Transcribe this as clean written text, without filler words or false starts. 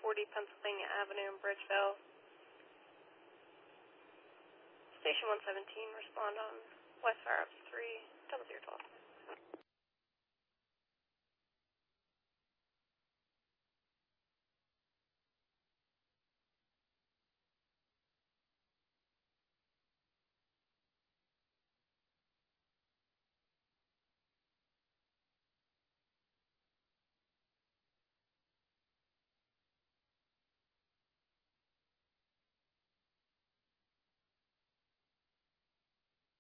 Pennsylvania Avenue in Bridgeville. Station 117, respond on West Fire Ups 3, 0012.